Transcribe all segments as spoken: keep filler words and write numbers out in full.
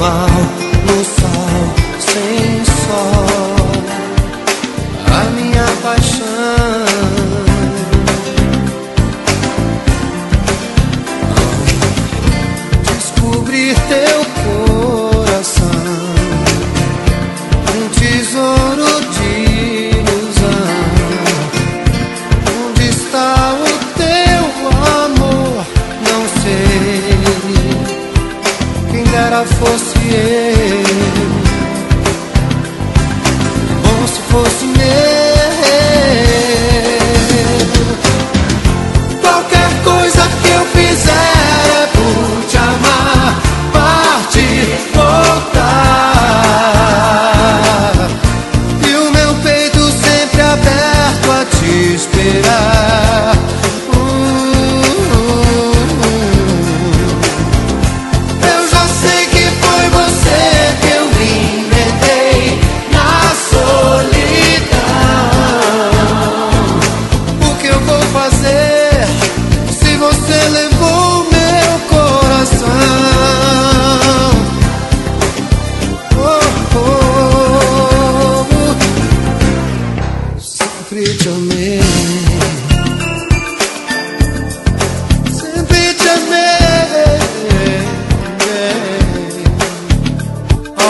mal, no sol, sem sol, a minha paixão. Descobrir teu coração, um tesouro de ilusão. Onde está o teu amor? Não sei. Quem dera fosse eu, bom se fosse meu. Qualquer coisa que eu fizer é por te amar, partir, voltar, e o meu peito sempre aberto a te esperar. Sempre te amei, sempre te amei. Oh, oh,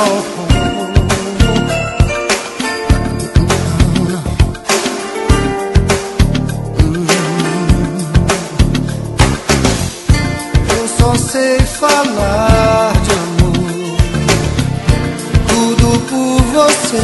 oh. Eu só sei falar de amor, tudo por você.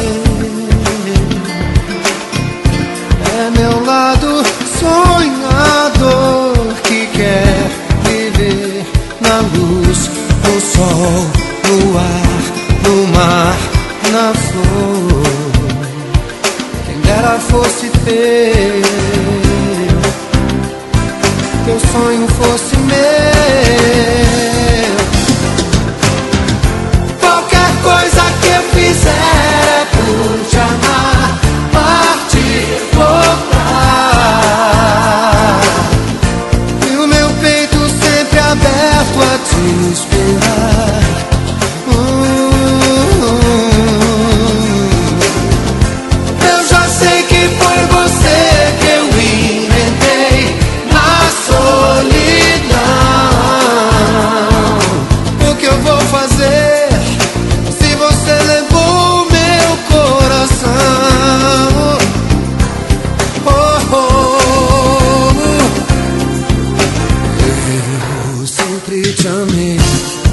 É meu lado sonhador que quer viver na luz, no sol, no ar, no mar, na flor. Quem dera fosse teu, teu sonho fosse meu. Qualquer coisa que eu fizer é por te amar, partir, voltar, e o meu peito sempre aberto a te esperar. uh, Eu já sei que foi você que eu inventei na solidão. O que eu vou fazer se você levou meu coração? Eu sempre te amei.